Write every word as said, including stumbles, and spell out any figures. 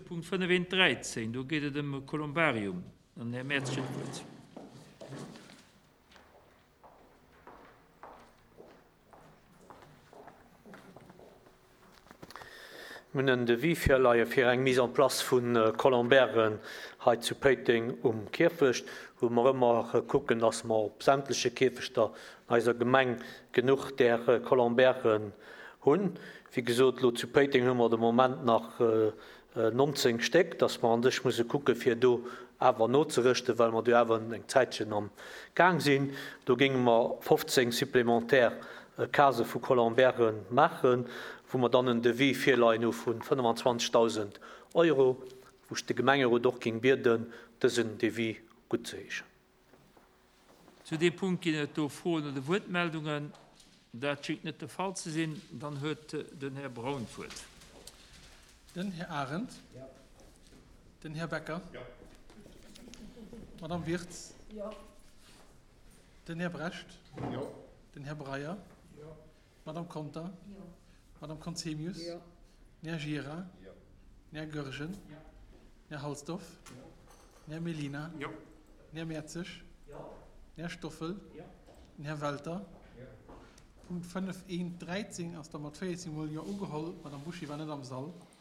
Punkt fünf dreizehn, da geht es um Kolumbarium. Und Herr Merzchen kurz. Mënnen de Wiefiirleiie fir eng Mise an Plas vun äh, Kolumbären heit zu Peting um Kierfecht, wo mar ëmmer äh, kucken ass ma op sämtlesche Kefechter eiser Gemeng genug der äh, Kolumbären hunn. Wie gesot lo zu Peting hummer de moment nach äh, äh, neunzehn steckt, dats man andech muss kucke fir do awer not zerichte, weil man du awer eng Zäitchen am Gang sinn. Do ging mar fünfzehn supplementär äh, Kase vu Kolumbären machen, wo man dann de wie Vierlein vun fünfundzwanzigtausend Euro, woch de Gemenge doch ging Bierden, dëssen de wie gut seich. Zu dem Punkt gehen es froh oder Wortmeldungen. Da scheint nicht der Fall zu sein, dann hört den Herr Braun fort. Den Herr Arendt? Ja. Den Herr Becker? Ja. Madame Wirtz? Ja. Den Herr Brecht? Ja. Den Herr Breyer? Ja. Madame Konter? Ja. Madame Consemius? Ja. Herr Gira? Ja. Herr Görgen? Ja. Herr Halsdorf? Ja. Herr Melina? Ja. Herr Merzisch? Ja. Herr Stoffel? Ja. Herr Walter? Ja. Punkt fünf dreizehn aus der Matthäus, die wohl ja ungeholt, Madame Buschi war nicht am Saal.